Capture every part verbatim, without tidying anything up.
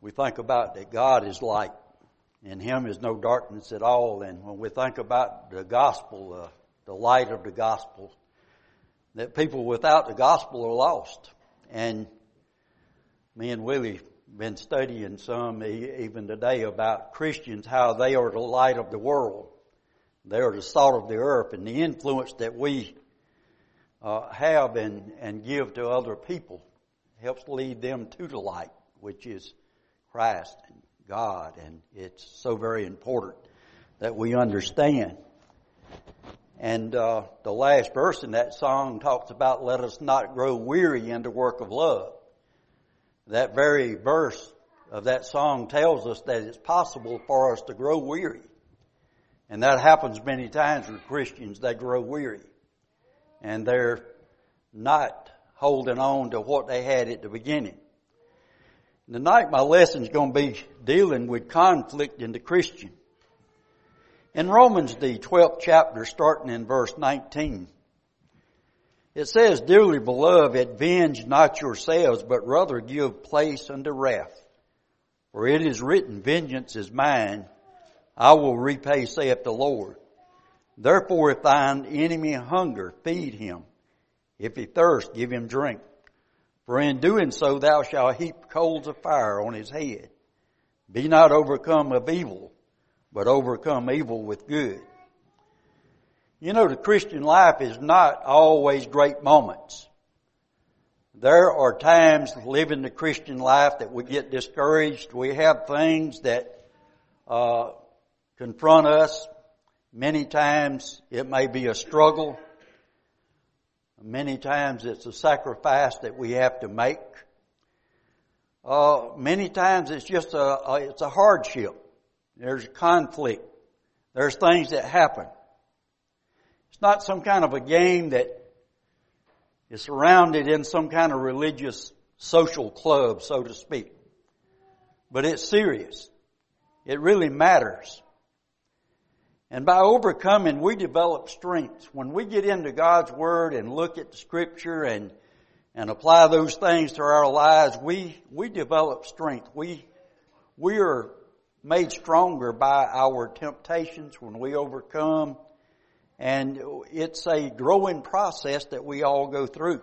we think about that God is light. In Him is no darkness at all. And when we think about the gospel, uh, the light of the gospel, that people without the gospel are lost. And me and Willie been studying some even today about Christians, how they are the light of the world. They are the salt of the earth, and the influence that we uh, have and, and give to other people helps lead them to the light, which is Christ and God. And it's so very important that we understand. And uh, the last verse in that song talks about, let us not grow weary in the work of love. That very verse of that song tells us that it's possible for us to grow weary. And that happens many times with Christians. They grow weary. And they're not holding on to what they had at the beginning. Tonight my lesson is going to be dealing with conflict in the Christian. In Romans, the twelfth chapter, starting in verse nineteen, it says, dearly beloved, avenge not yourselves, but rather give place unto wrath. For it is written, vengeance is mine, I will repay, saith the Lord. Therefore, if thine enemy hunger, feed him. If he thirst, give him drink. For in doing so, thou shalt heap coals of fire on his head. Be not overcome of evil, but overcome evil with good. You know, the Christian life is not always great moments. There are times living the Christian life that we get discouraged. We have things that uh, confront us. Many times it may be a struggle. Many times it's a sacrifice that we have to make. Uh, many times it's just a, a it's a hardship. There's conflict. There's things that happen. It's not some kind of a game that is surrounded in some kind of religious social club, so to speak. But it's serious. It really matters. And by overcoming, we develop strength. When we get into God's Word and look at the Scripture and and apply those things to our lives, we we develop strength. We we are made stronger by our temptations when we overcome. And it's a growing process that we all go through.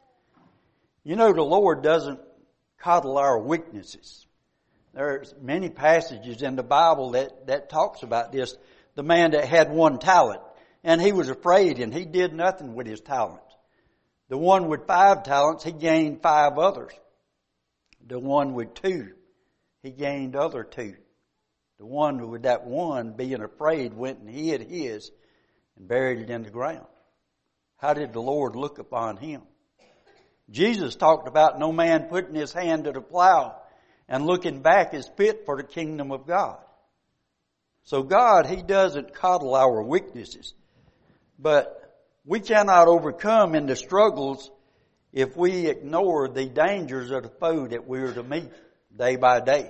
You know, the Lord doesn't coddle our weaknesses. There's many passages in the Bible that, that talks about this. The man that had one talent, and he was afraid, and he did nothing with his talent. The one with five talents, he gained five others. The one with two, he gained other two. The one with that one, being afraid, went and hid his and buried it in the ground. How did the Lord look upon him? Jesus talked about no man putting his hand to the plow and looking back is fit for the kingdom of God. So God, He doesn't coddle our weaknesses. But we cannot overcome in the struggles if we ignore the dangers of the foe that we are to meet day by day.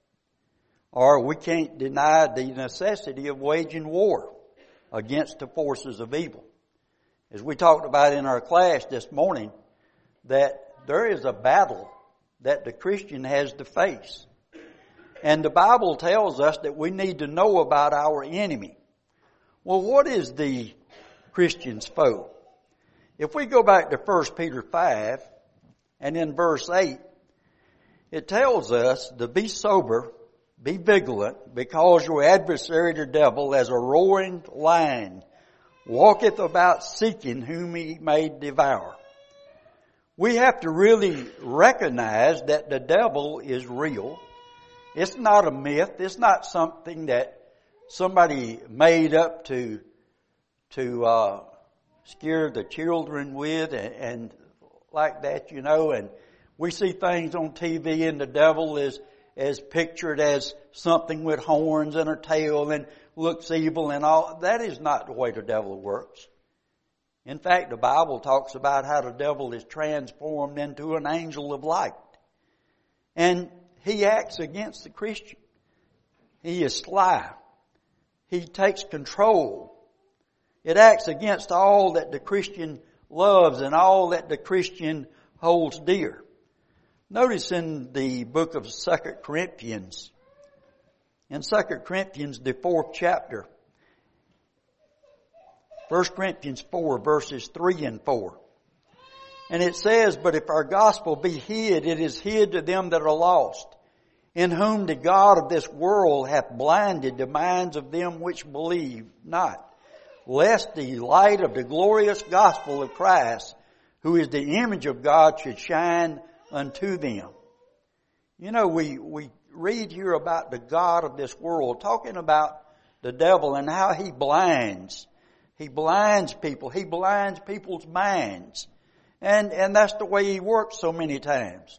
Or we can't deny the necessity of waging war against the forces of evil. As we talked about in our class this morning, that there is a battle that the Christian has to face. And the Bible tells us that we need to know about our enemy. Well, what is the Christian's foe? If we go back to First Peter five, and in verse eight, it tells us to be sober, be vigilant, because your adversary the devil, as a roaring lion, walketh about seeking whom he may devour. We have to really recognize that the devil is real. It's not a myth. It's not something that somebody made up to to uh, scare the children with and, and like that, you know. And we see things on T V, and the devil is is pictured as something with horns and a tail and looks evil and all. That is not the way the devil works. In fact, the Bible talks about how the devil is transformed into an angel of light. And he acts against the Christian. He is sly. He takes control. It acts against all that the Christian loves and all that the Christian holds dear. Notice in the book of Second Corinthians, in Second Corinthians, the fourth chapter, First Corinthians four, verses three and four. And it says, "But if our gospel be hid, it is hid to them that are lost, in whom the God of this world hath blinded the minds of them which believe not, lest the light of the glorious gospel of Christ, who is the image of God, should shine unto them." You know, we, we read here about the God of this world, talking about the devil and how he blinds. He blinds people. He blinds people's minds. And, and that's the way he works so many times.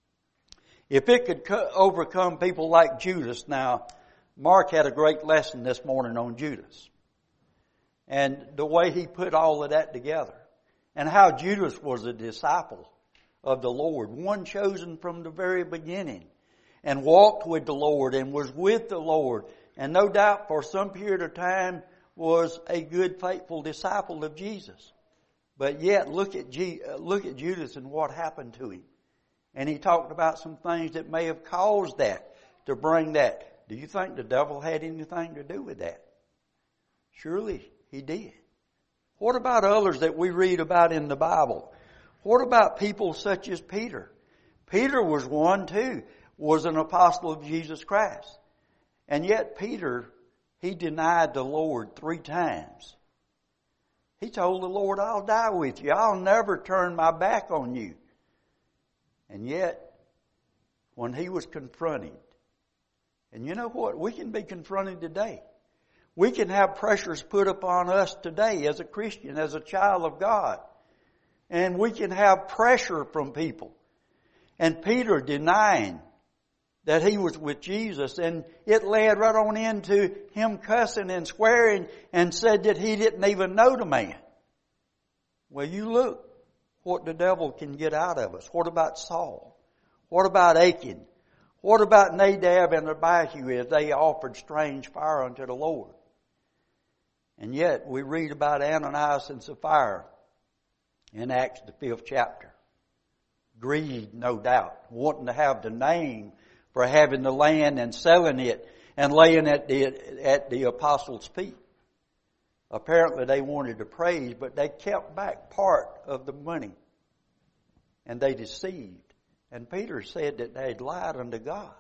If it could co- overcome people like Judas, now, Mark had a great lesson this morning on Judas. And the way he put all of that together. And how Judas was a disciple of the Lord, one chosen from the very beginning, and walked with the Lord and was with the Lord, and no doubt for some period of time was a good, faithful disciple of Jesus. But yet, look at G, look at Judas and what happened to him. And he talked about some things that may have caused that, to bring that. Do you think the devil had anything to do with that? Surely he did. What about others that we read about in the Bible? What about people such as Peter? Peter was one too, was an apostle of Jesus Christ. And yet Peter, he denied the Lord three times. He told the Lord, "I'll die with you. I'll never turn my back on you." And yet, when he was confronted, and you know what? We can be confronted today. We can have pressures put upon us today as a Christian, as a child of God. And we can have pressure from people. And Peter denying that he was with Jesus, and it led right on into him cussing and swearing and said that he didn't even know the man. Well, you look what the devil can get out of us. What about Saul? What about Achan? What about Nadab and Abihu as they offered strange fire unto the Lord? And yet we read about Ananias and Sapphira in Acts the fifth chapter. Greed, no doubt, wanting to have the name for having the land and selling it and laying at the, at the apostles' feet. Apparently they wanted to praise, but they kept back part of the money. And they deceived. And Peter said that they had lied unto God.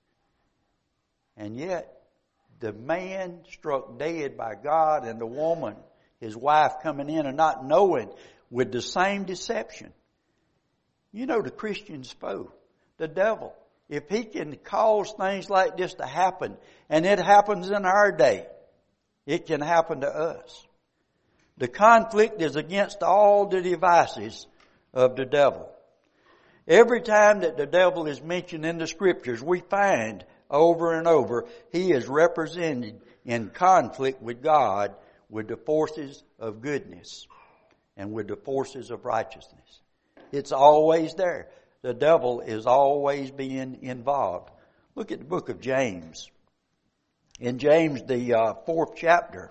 And yet, the man struck dead by God, and the woman, his wife, coming in and not knowing, with the same deception. You know, the Christian's foe, the devil, if he can cause things like this to happen, and it happens in our day, it can happen to us. The conflict is against all the devices of the devil. Every time that the devil is mentioned in the Scriptures, we find over and over he is represented in conflict with God, with the forces of goodness and with the forces of righteousness. It's always there. The devil is always being involved. Look at the book of James. In James, the uh, fourth chapter.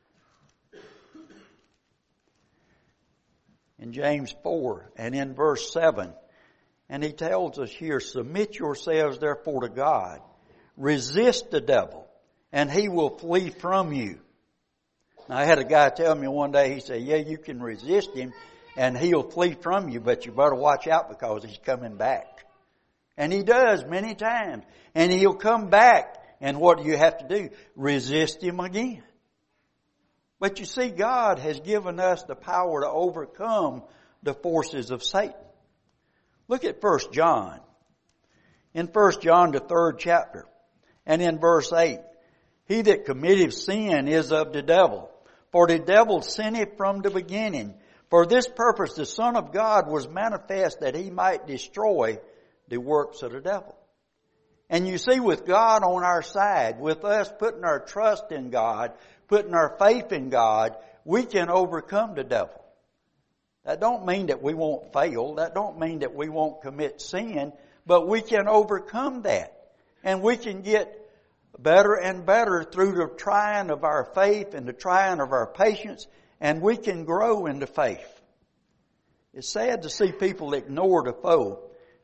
In James four and in verse seven. And he tells us here, "Submit yourselves therefore to God. Resist the devil, and he will flee from you." Now, I had a guy tell me one day, he said, "Yeah, you can resist him, and he'll flee from you, but you better watch out because he's coming back." And he does many times. And he'll come back, and what do you have to do? Resist him again. But you see, God has given us the power to overcome the forces of Satan. Look at First John. In First John, the third chapter, and in verse eight, "He that committeth sin is of the devil, for the devil sinneth from the beginning. For this purpose the Son of God was manifest, that he might destroy the works of the devil." And you see, with God on our side, with us putting our trust in God, putting our faith in God, we can overcome the devil. That don't mean that we won't fail. That don't mean that we won't commit sin. But we can overcome that. And we can get better and better through the trying of our faith and the trying of our patience. And we can grow in the faith. It's sad to see people ignore the foe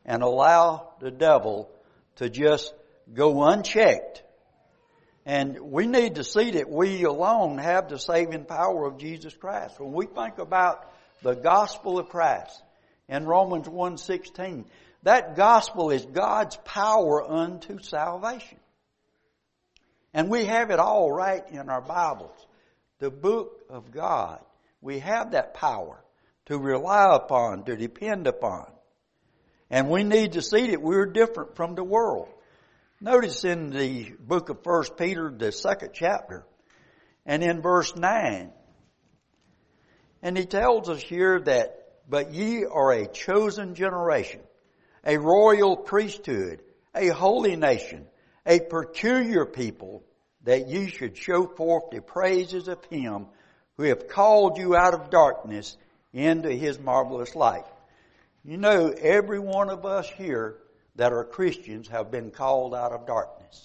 and allow the devil to just go unchecked. And we need to see that we alone have the saving power of Jesus Christ. When we think about the gospel of Christ in Romans one sixteen, that gospel is God's power unto salvation. And we have it all right in our Bibles. The book of God. We have that power to rely upon, to depend upon. And we need to see that we're different from the world. Notice in the book of First Peter, the second chapter, and in verse nine, and he tells us here that, but ye are a chosen generation, a royal priesthood, a holy nation, a peculiar people, that ye should show forth the praises of him who have called you out of darkness into his marvelous light. You know, every one of us here that are Christians have been called out of darkness.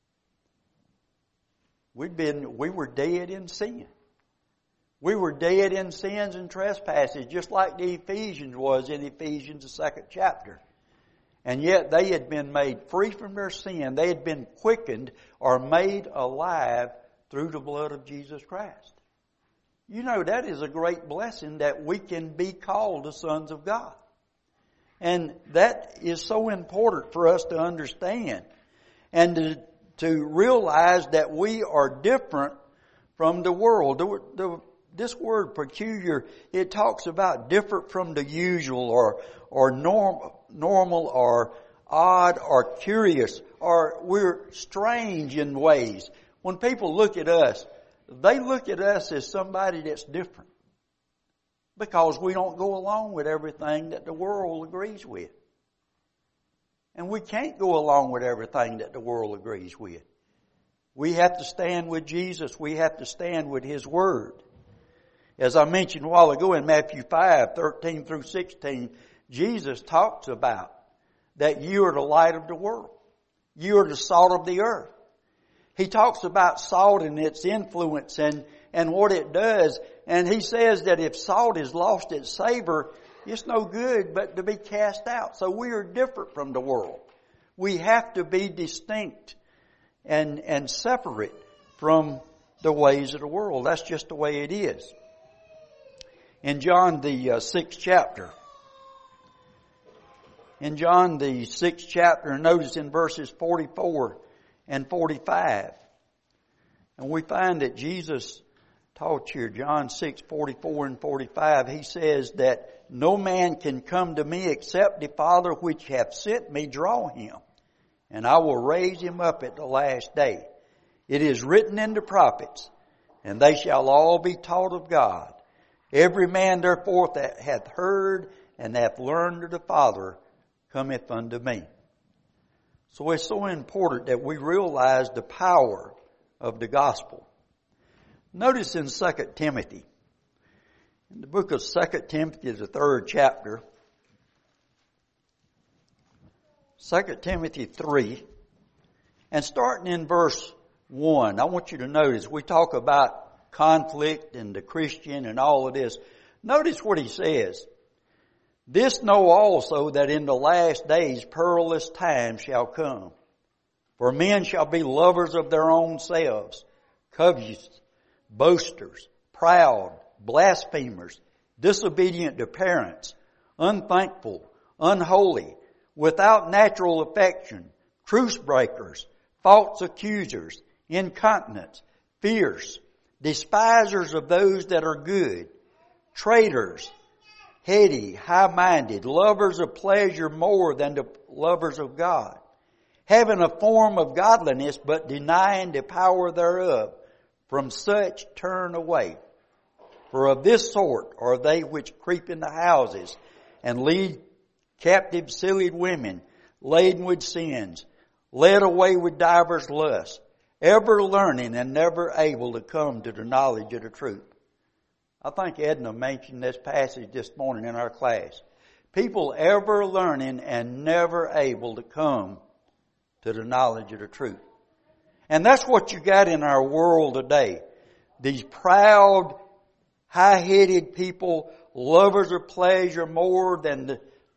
We've been, we were dead in sin. We were dead in sins and trespasses, just like the Ephesians was in Ephesians, the second chapter. And yet they had been made free from their sin. They had been quickened or made alive through the blood of Jesus Christ. You know, that is a great blessing that we can be called the sons of God. And that is so important for us to understand and to, to realize that we are different from the world. The, the, this word peculiar, it talks about different from the usual or, or norm, normal or odd or curious, or we're strange in ways. When people look at us, they look at us as somebody that's different. Because we don't go along with everything that the world agrees with. And we can't go along with everything that the world agrees with. We have to stand with Jesus. We have to stand with His Word. As I mentioned a while ago in Matthew five, thirteen through sixteen, Jesus talks about that you are the light of the world. You are the salt of the earth. He talks about salt and its influence and, and what it does. And He says that if salt has lost its savor, it's no good but to be cast out. So we are different from the world. We have to be distinct and, and separate from the ways of the world. That's just the way it is. In John the uh, sixth chapter, in John the sixth chapter, notice in verses forty-four and forty-five, and we find that Jesus taught here, John six, forty-four and forty-five, He says that no man can come to me except the Father which hath sent me draw him, and I will raise him up at the last day. It is written in the prophets, and they shall all be taught of God. Every man therefore that hath heard and hath learned of the Father cometh unto me. So it's so important that we realize the power of the gospel. Notice in Second Timothy, in the book of Second Timothy, the third chapter, Second Timothy three, and starting in verse one, I want you to notice, we talk about conflict and the Christian and all of this. Notice what he says. This know also that in the last days perilous times shall come. For men shall be lovers of their own selves, covetous, boasters, proud, blasphemers, disobedient to parents, unthankful, unholy, without natural affection, truce breakers, false accusers, incontinent, fierce, despisers of those that are good, traitors, heady, high-minded, lovers of pleasure more than the lovers of God, having a form of godliness but denying the power thereof. From such turn away. For of this sort are they which creep into houses and lead captive silly women, laden with sins, led away with divers lusts, ever learning and never able to come to the knowledge of the truth. I think Edna mentioned this passage this morning in our class. People ever learning and never able to come to the knowledge of the truth. And that's what you got in our world today. These proud, high-headed people, lovers of pleasure more than the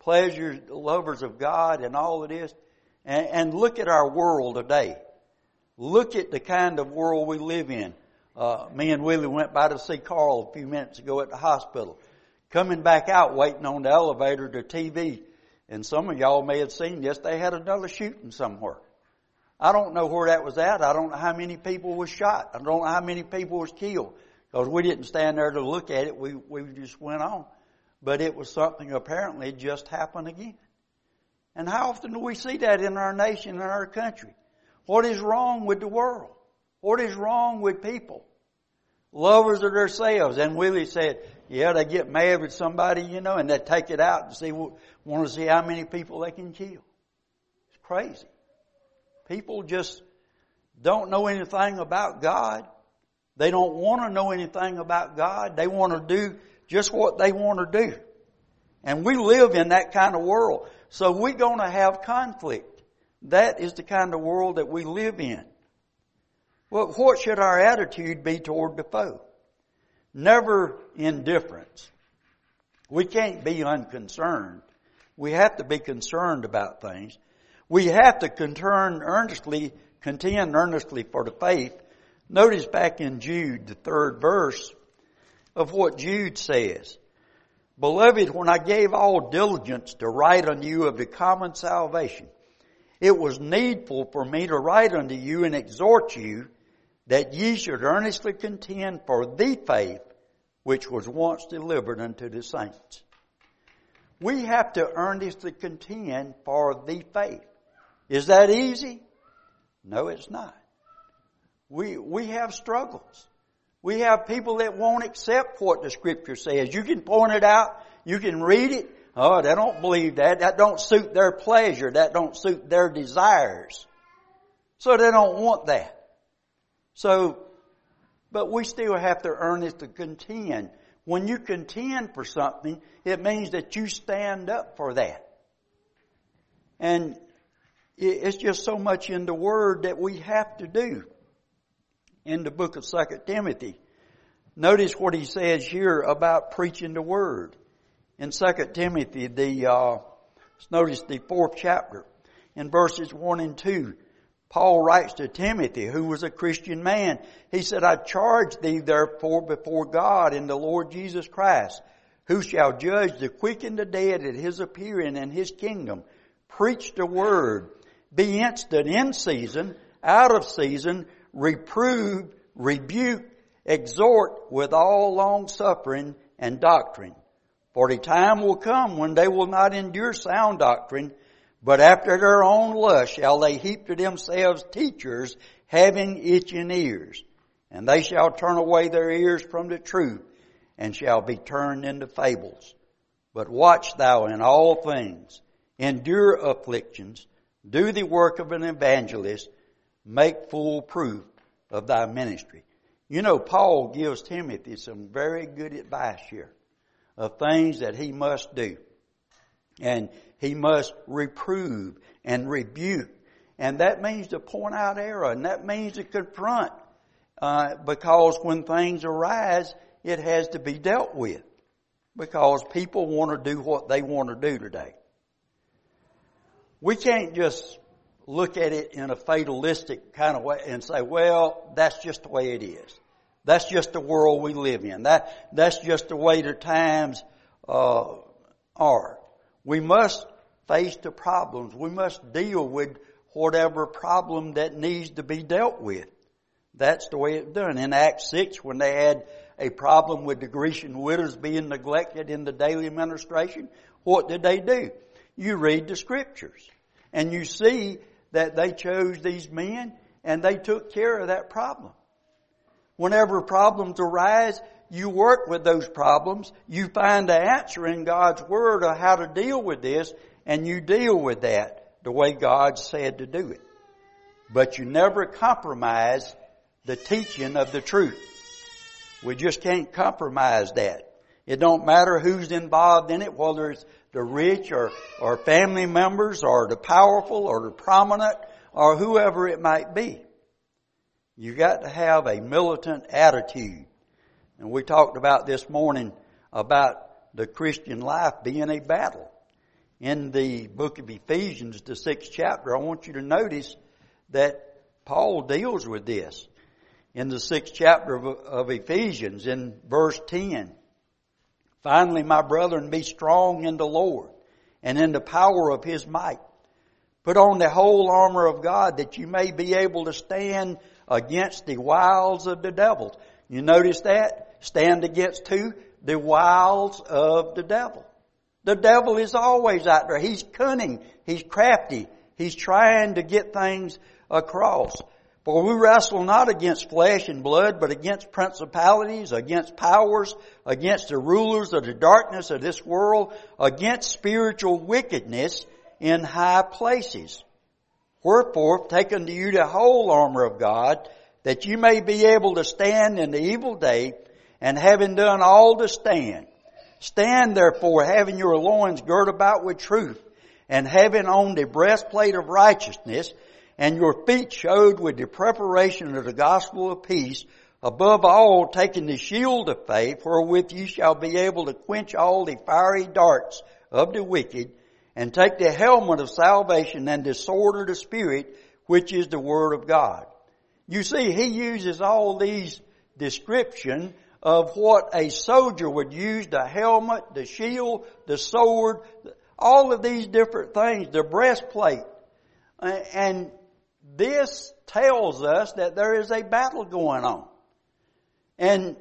pleasures, lovers of God and all it is. And, and look at our world today. Look at the kind of world we live in. Uh, me and Willie went by to see Carl a few minutes ago at the hospital. Coming back out, waiting on the elevator to T V. And some of y'all may have seen this. They had another shooting somewhere. I don't know where that was at. I don't know how many people was shot. I don't know how many people was killed. Because we didn't stand there to look at it. We, we just went on. But it was something apparently just happened again. And how often do we see that in our nation and our country? What is wrong with the world? What is wrong with people? Lovers of themselves. And Willie said, yeah, they get mad with somebody, you know, and they take it out and see, want to see how many people they can kill. It's crazy. People just don't know anything about God. They don't want to know anything about God. They want to do just what they want to do. And we live in that kind of world. So we're going to have conflict. That is the kind of world that we live in. Well, what should our attitude be toward the foe? Never indifference. We can't be unconcerned. We have to be concerned about things. We have to contend earnestly, contend earnestly for the faith. Notice back in Jude, the third verse of what Jude says. Beloved, when I gave all diligence to write unto you of the common salvation, it was needful for me to write unto you and exhort you that ye should earnestly contend for the faith which was once delivered unto the saints. We have to earnestly contend for the faith. Is that easy? No, it's not. We, we have struggles. We have people that won't accept what the Scripture says. You can point it out. You can read it. Oh, they don't believe that. That don't suit their pleasure. That don't suit their desires. So they don't want that. So, but we still have to earnestly contend. When you contend for something, it means that you stand up for that. And it's just so much in the Word that we have to do. In the book of Second Timothy, notice what he says here about preaching the Word. In Second Timothy, the uh, notice the fourth chapter, in verses one and two, Paul writes to Timothy, who was a Christian man. He said, I charge thee therefore before God and the Lord Jesus Christ, who shall judge the quick and the dead at His appearing in His kingdom. Preach the Word. Be instant in season, out of season, reprove, rebuke, exhort with all long suffering and doctrine. For the time will come when they will not endure sound doctrine, but after their own lust shall they heap to themselves teachers having itching ears. And they shall turn away their ears from the truth and shall be turned into fables. But watch thou in all things, endure afflictions, do the work of an evangelist, make full proof of thy ministry. You know, Paul gives Timothy some very good advice here of things that he must do. And he must reprove and rebuke. And that means to point out error. And that means to confront. Uh, because when things arise, it has to be dealt with. Because people want to do what they want to do today. We can't just look at it in a fatalistic kind of way and say, well, that's just the way it is. That's just the world we live in. That, that's just the way the times uh, are. We must face the problems. We must deal with whatever problem that needs to be dealt with. That's the way it's done. In Acts six, when they had a problem with the Grecian widows being neglected in the daily administration, what did they do? You read the Scriptures and you see that they chose these men and they took care of that problem. Whenever problems arise, you work with those problems. You find the answer in God's Word of how to deal with this, and you deal with that the way God said to do it. But you never compromise the teaching of the truth. We just can't compromise that. It don't matter who's involved in it, whether it's the rich or, or family members or the powerful or the prominent or whoever it might be. You got to have a militant attitude. And we talked about this morning about the Christian life being a battle. in the book of Ephesians, the sixth chapter, I want you to notice that Paul deals with this. In the sixth chapter of, of Ephesians, in verse ten, finally, my brethren, be strong in the Lord and in the power of His might. Put on the whole armor of God that you may be able to stand against the wiles of the devil. You notice that? Stand against who? The wiles of the devil. The devil is always out there. He's cunning. He's crafty. He's trying to get things across. For we wrestle not against flesh and blood, but against principalities, against powers, against the rulers of the darkness of this world, against spiritual wickedness in high places. Wherefore, take unto you the whole armor of God, that you may be able to stand in the evil day, and having done all to stand. Stand therefore, having your loins girt about with truth, and having on the breastplate of righteousness, and your feet shod with the preparation of the gospel of peace, above all taking the shield of faith, wherewith you shall be able to quench all the fiery darts of the wicked, and take the helmet of salvation and the sword of the Spirit, which is the Word of God. You see, he uses all these descriptions of what a soldier would use, the helmet, the shield, the sword, all of these different things, the breastplate. And this tells us that there is a battle going on. And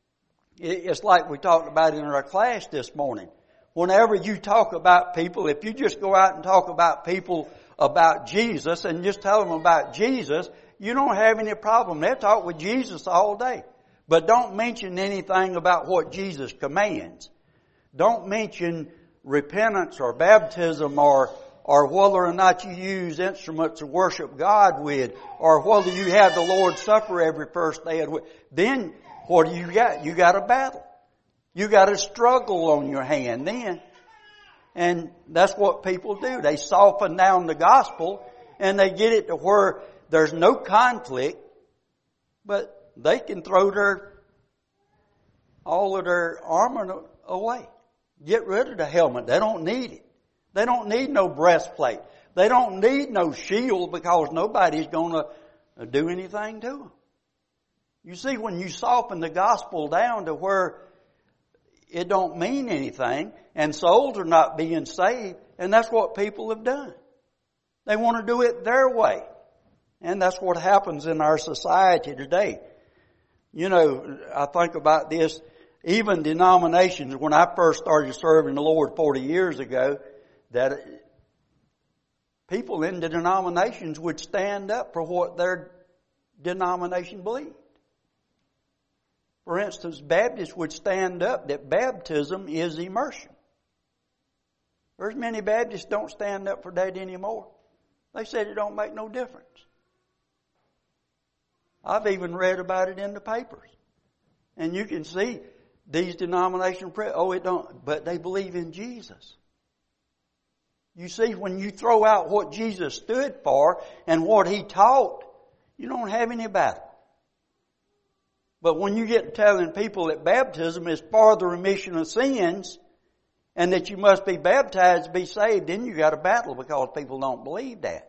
it's like we talked about in our class this morning. Whenever you talk about people, if you just go out and talk about people about Jesus and just tell them about Jesus, you don't have any problem. They'll talk with Jesus all day. But don't mention anything about what Jesus commands. Don't mention repentance or baptism or or whether or not you use instruments to worship God with, or whether you have the Lord's Supper every first day of the week. Then what do you got? You got a battle. You got a struggle on your hand then. And that's what people do. They soften down the gospel and they get it to where there's no conflict, but they can throw their all of their armor away. Get rid of the helmet. They don't need it. They don't need no breastplate. They don't need no shield because nobody's going to do anything to them. You see, when you soften the gospel down to where it don't mean anything and souls are not being saved, and that's what people have done. They want to do it their way. And that's what happens in our society today. You know, I think about this, even denominations, when I first started serving the Lord forty years ago, that people in the denominations would stand up for what their denomination believed. For instance, Baptists would stand up that baptism is immersion. There's many Baptists don't stand up for that anymore. They said it don't make no difference. I've even read about it in the papers. And you can see these denominational prayers, oh, it don't, but they believe in Jesus. You see, when you throw out what Jesus stood for and what He taught, you don't have any battle. But when you get telling people that baptism is for the remission of sins and that you must be baptized to be saved, then you got a battle because people don't believe that.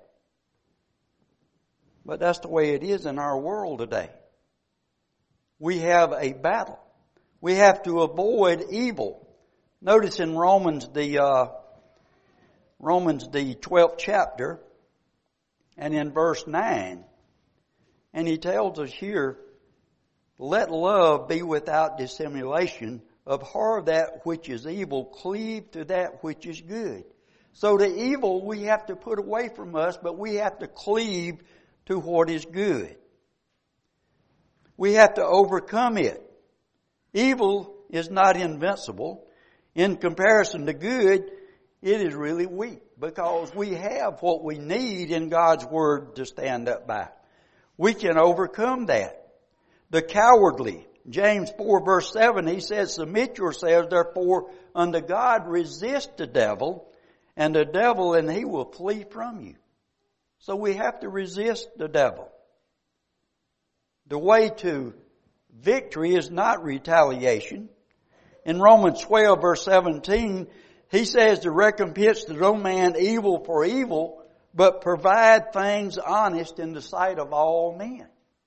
But that's the way it is in our world today. We have a battle. We have to avoid evil. Notice in Romans the uh, Romans the twelfth chapter and in verse nine, and he tells us here, let love be without dissimulation, abhor that which is evil, cleave to that which is good. So the evil we have to put away from us, but we have to cleave to what is good. We have to overcome it. Evil is not invincible. In comparison to good, it is really weak because we have what we need in God's Word to stand up by. We can overcome that. The cowardly, James four verse seven, he says, submit yourselves therefore unto God, resist the devil, and the devil, and he will flee from you. So we have to resist the devil. The way to victory is not retaliation. In Romans twelve verse seventeen, He says to recompense to no man evil for evil, but provide things honest in the sight of all men.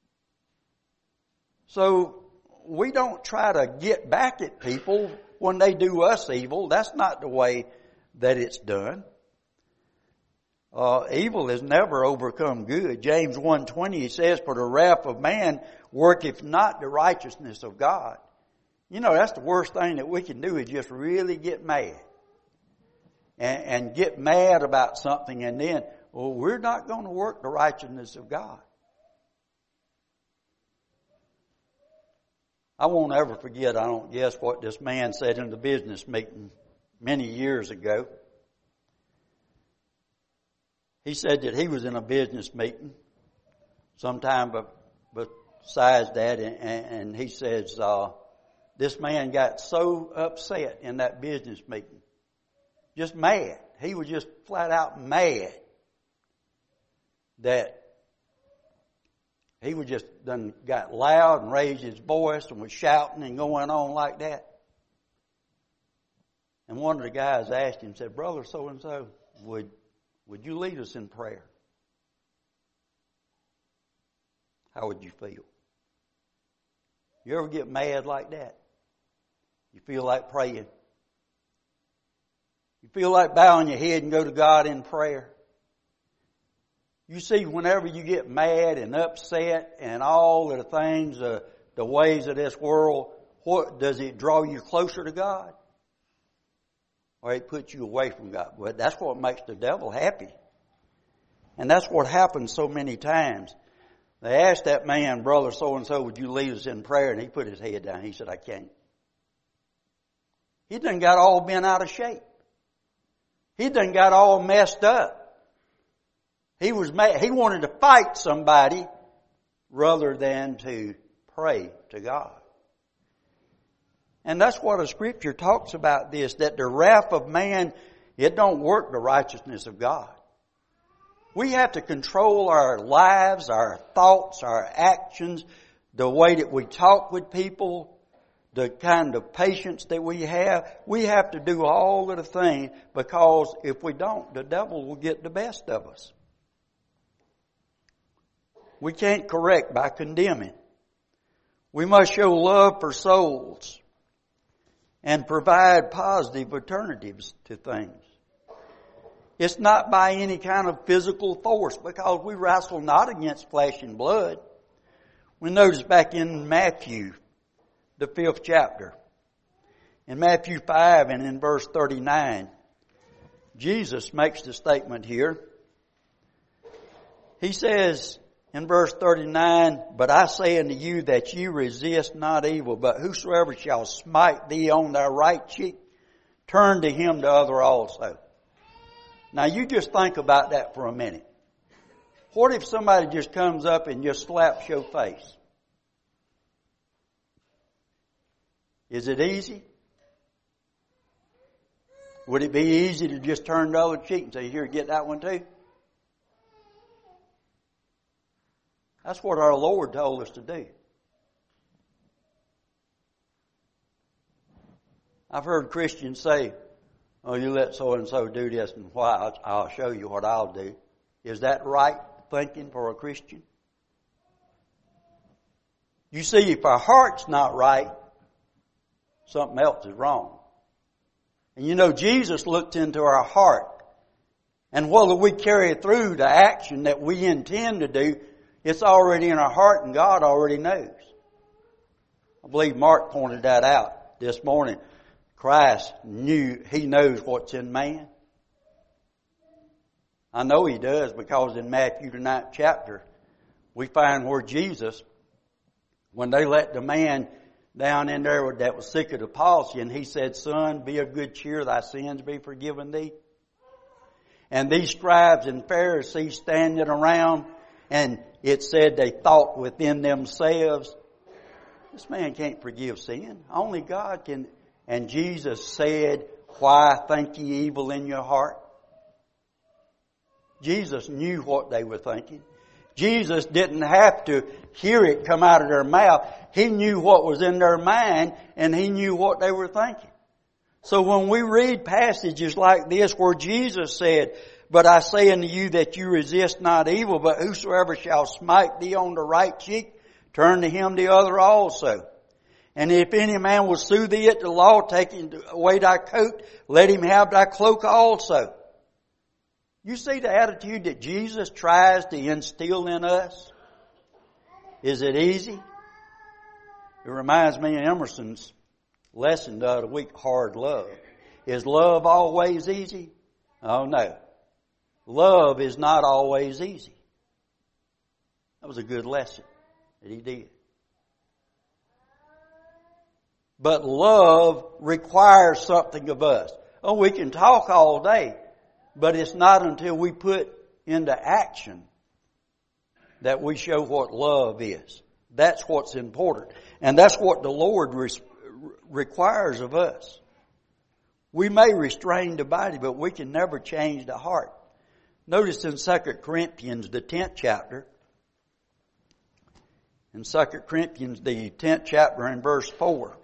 So we don't try to get back at people when they do us evil. That's not the way that it's done. Uh, evil has never overcome good. James one twenty says, for the wrath of man worketh not the righteousness of God. You know, that's the worst thing that we can do is just really get mad. And, and get mad about something and then, well, we're not going to work the righteousness of God. I won't ever forget, I don't guess, what this man said in the business meeting many years ago. He said that he was in a business meeting sometime besides that, and, and he says, uh, this man got so upset in that business meeting, just mad. He was just flat out mad that he was just done got loud and raised his voice and was shouting and going on like that. And one of the guys asked him, said, brother so-and-so, would Would you lead us in prayer? How would you feel? You ever get mad like that? You feel like praying? You feel like bowing your head and go to God in prayer? You see, whenever you get mad and upset and all of the things, uh, the ways of this world, what does it draw you closer to God? Or it puts you away from God. But that's what makes the devil happy. And that's what happens so many times. They asked that man, brother so-and-so, would you lead us in prayer? And he put his head down. He said, I can't. He done got all bent out of shape. He done got all messed up. He was mad. He wanted to fight somebody rather than to pray to God. And that's what the Scripture talks about this, that the wrath of man, it don't work the righteousness of God. We have to control our lives, our thoughts, our actions, the way that we talk with people, the kind of patience that we have. We have to do all of the things, because if we don't, the devil will get the best of us. We can't correct by condemning. We must show love for souls and provide positive alternatives to things. It's not by any kind of physical force, because we wrestle not against flesh and blood. We notice back in Matthew, the fifth chapter, in Matthew five and in verse thirty-nine, Jesus makes the statement here. He says in verse thirty-nine, but I say unto you that you resist not evil, but whosoever shall smite thee on thy right cheek, turn to him the other also. Now you just think about that for a minute. What if somebody just comes up and just slaps your face? Is it easy? Would it be easy to just turn the other cheek and say, here, get that one too? That's what our Lord told us to do. I've heard Christians say, oh, you let so-and-so do this and why, I'll show you what I'll do. Is that right thinking for a Christian? You see, if our heart's not right, something else is wrong. And you know, Jesus looked into our heart. And whether we carry through the action that we intend to do, it's already in our heart and God already knows. I believe Mark pointed that out this morning. Christ knew, He knows what's in man. I know He does, because in Matthew the ninth chapter, we find where Jesus, when they let the man down in there that was sick of the palsy, and He said, son, be of good cheer, thy sins be forgiven thee. And these scribes and Pharisees standing around, and it said they thought within themselves, this man can't forgive sin. Only God can. And Jesus said, why think ye evil in your heart? Jesus knew what they were thinking. Jesus didn't have to hear it come out of their mouth. He knew what was in their mind, and He knew what they were thinking. So when we read passages like this where Jesus said, "But I say unto you that you resist not evil, but whosoever shall smite thee on the right cheek, turn to him the other also. And if any man will sue thee at the law, taking away thy coat, let him have thy cloak also." You see the attitude that Jesus tries to instill in us? Is it easy? It reminds me of Emerson's lesson the other week, hard love. Is love always easy? Oh no. Love is not always easy. That was a good lesson that he did. But love requires something of us. Oh, we can talk all day, but it's not until we put into action that we show what love is. That's what's important. And that's what the Lord re- requires of us. We may restrain the body, but we can never change the heart. Notice in Second Corinthians, the tenth chapter, in Second Corinthians, the tenth chapter and verse four.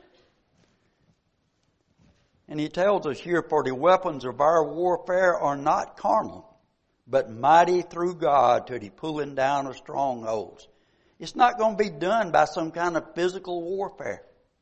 And he tells us here, "For the weapons of our warfare are not carnal, but mighty through God to the pulling down of strongholds." It's not going to be done by some kind of physical warfare.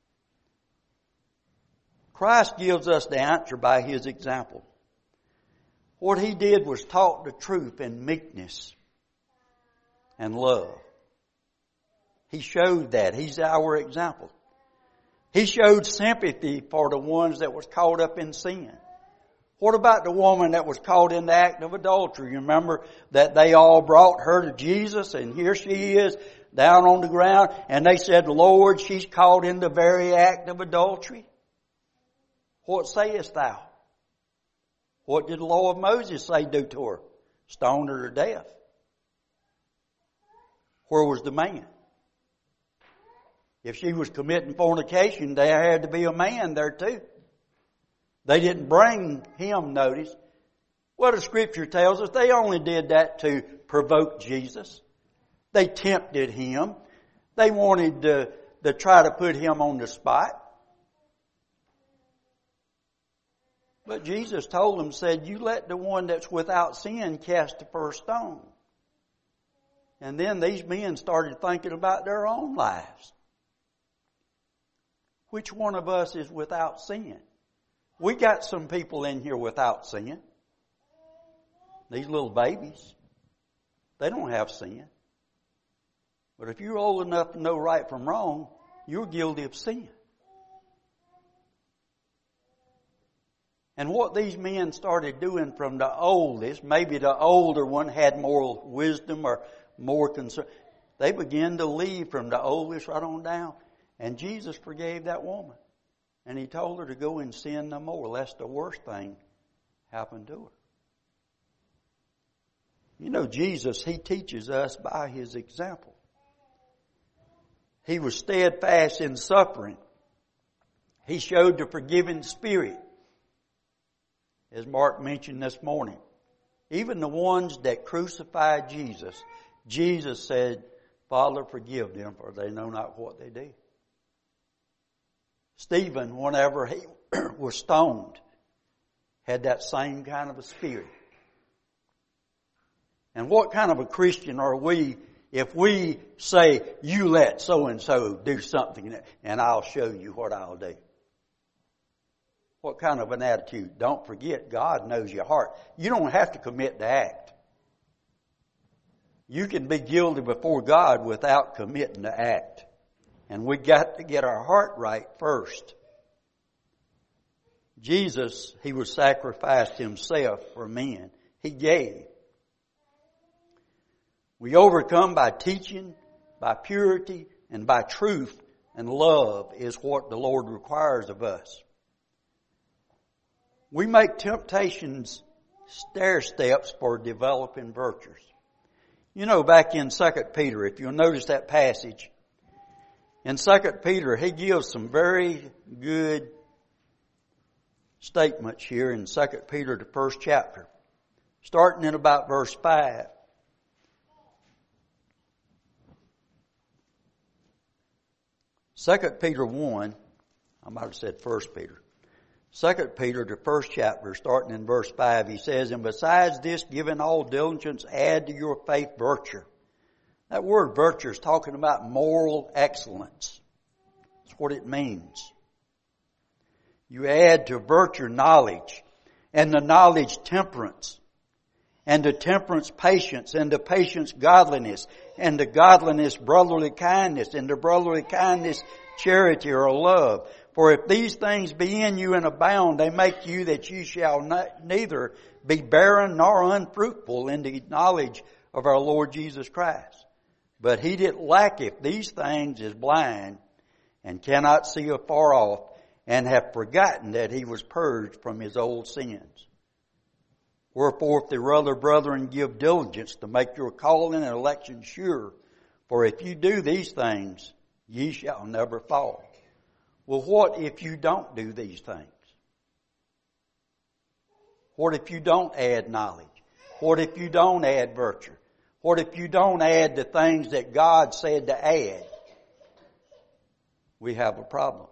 Christ gives us the answer by His example. What He did was taught the truth in meekness and love. He showed that. He's our example. He showed sympathy for the ones that was caught up in sin. What about the woman that was caught in the act of adultery? You remember that they all brought her to Jesus, and here she is down on the ground, and they said, "Lord, she's caught in the very act of adultery. What sayest thou?" What did the law of Moses say do to her? Stone her to death. Where was the man? If she was committing fornication, there had to be a man there too. They didn't bring him notice. Well, the Scripture tells us they only did that to provoke Jesus. They tempted Him. They wanted to, to try to put Him on the spot. But Jesus told them, said, "You let the one that's without sin cast the first stone." And then these men started thinking about their own lives. Which one of us is without sin? We got some people in here without sin. These little babies, they don't have sin. But if you're old enough to know right from wrong, you're guilty of sin. And what these men started doing from the oldest, maybe the older one had more wisdom or more concern, they began to leave from the oldest right on down. And Jesus forgave that woman. And He told her to go and sin no more, lest the worst thing happened to her. You know, Jesus, He teaches us by His example. He was steadfast in suffering. He showed the forgiving spirit, as Mark mentioned this morning. Even the ones that crucified Jesus, Jesus said, "Father, forgive them, for they know not what they do." Stephen, whenever he was stoned, had that same kind of a spirit. And what kind of a Christian are we if we say, "You let so-and-so do something and I'll show you what I'll do"? What kind of an attitude? Don't forget, God knows your heart. You don't have to commit the act. You can be guilty before God without committing the act. And we got to get our heart right first. Jesus, He was sacrificed Himself for men. He gave. We overcome by teaching, by purity, and by truth, and love is what the Lord requires of us. We make temptations stair steps for developing virtues. You know, back in Second Peter, if you'll notice that passage, in Second Peter, he gives some very good statements here in Second Peter, the first chapter, starting in about verse five. Second Peter one, I might have said First Peter. Second Peter, the first chapter, starting in verse five, he says, and besides this, giving all diligence, add to your faith virtue. That word virtue is talking about moral excellence. That's what it means. You add to virtue knowledge, and the knowledge temperance, and the temperance patience, and the patience godliness, and the godliness brotherly kindness, and the brotherly kindness charity or love. For if these things be in you and abound, they make you that you shall not, neither be barren nor unfruitful in the knowledge of our Lord Jesus Christ. But he that lacketh these things is blind, and cannot see afar off, and hath forgotten that he was purged from his old sins. Wherefore, if the other brethren, give diligence to make your calling and election sure. For if you do these things, ye shall never fall. Well, what if you don't do these things? What if you don't add knowledge? What if you don't add virtue? What if you don't add the things that God said to add? We have a problem.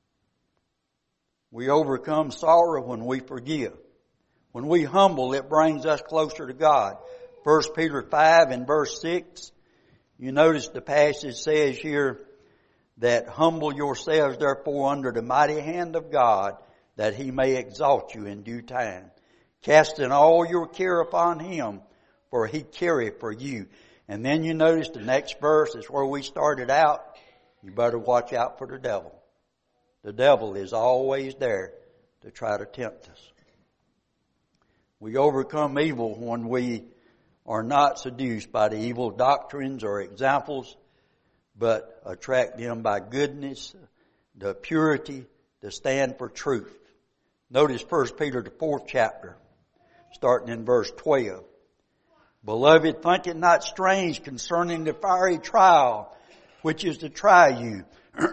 We overcome sorrow when we forgive. When we humble, it brings us closer to God. First Peter five and verse six, you notice the passage says here that humble yourselves therefore under the mighty hand of God, that he may exalt you in due time. Casting all your care upon him, for he careth for you. And then you notice the next verse is where we started out. You better watch out for the devil. The devil is always there to try to tempt us. We overcome evil when we are not seduced by the evil doctrines or examples, but attract them by goodness, the purity, to stand for truth. Notice First Peter, the fourth chapter, starting in verse twelve. Beloved, think it not strange concerning the fiery trial, which is to try you,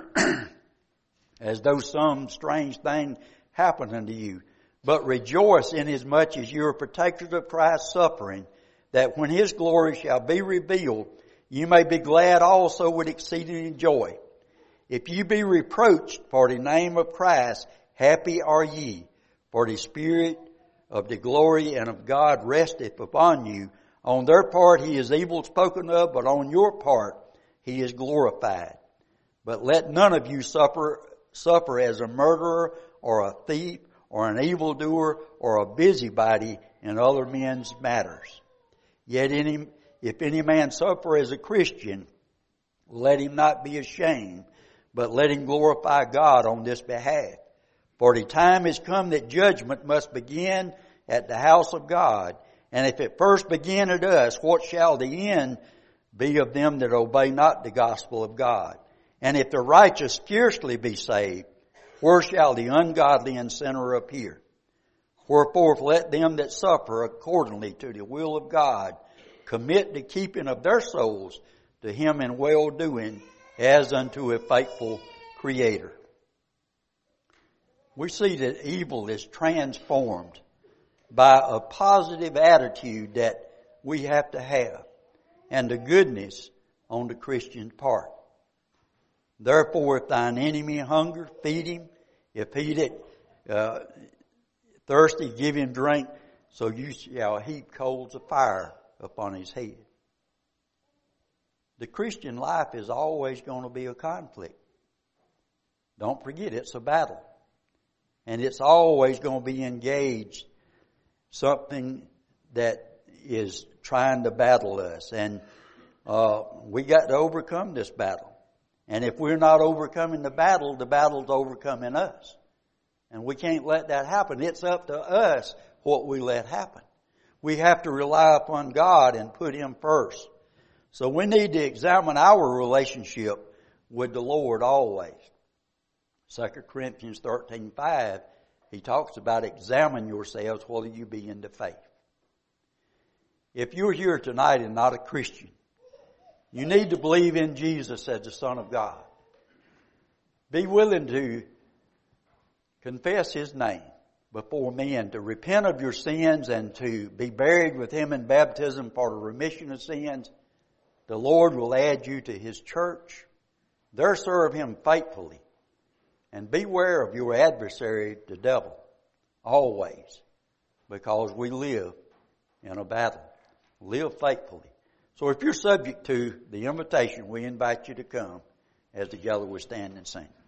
as though some strange thing happened unto you. But rejoice inasmuch as you are partakers of Christ's suffering, that when his glory shall be revealed, you may be glad also with exceeding joy. If you be reproached for the name of Christ, happy are ye, for the Spirit of the glory and of God resteth upon you. On their part he is evil spoken of, but on your part he is glorified. But let none of you suffer suffer as a murderer or a thief or an evildoer or a busybody in other men's matters. Yet any, if any man suffer as a Christian, let him not be ashamed, but let him glorify God on this behalf. For the time is come that judgment must begin at the house of God. And if it first begin at us, what shall the end be of them that obey not the gospel of God? And if the righteous scarcely be saved, where shall the ungodly and sinner appear? Wherefore let them that suffer accordingly to the will of God commit the keeping of their souls to him in well-doing as unto a faithful Creator. We see that evil is transformed by a positive attitude that we have to have, and the goodness on the Christian part. Therefore, if thine enemy hunger, feed him. If he that uh, thirsty, give him drink. So you shall heap coals of fire upon his head. The Christian life is always going to be a conflict. Don't forget, it's a battle. And it's always going to be engaged, something that is trying to battle us. And uh, we got to overcome this battle. And if we're not overcoming the battle, the battle's overcoming us. And we can't let that happen. It's up to us what we let happen. We have to rely upon God and put him first. So we need to examine our relationship with the Lord always. Second Corinthians thirteen five, he talks about examine yourselves whether you be in the faith. If you're here tonight and not a Christian, you need to believe in Jesus as the Son of God. Be willing to confess his name before men, to repent of your sins and to be buried with him in baptism for the remission of sins. The Lord will add you to his church. There serve him faithfully. And beware of your adversary, the devil, always, because we live in a battle. Live faithfully. So if you're subject to the invitation, we invite you to come as together we stand and sing.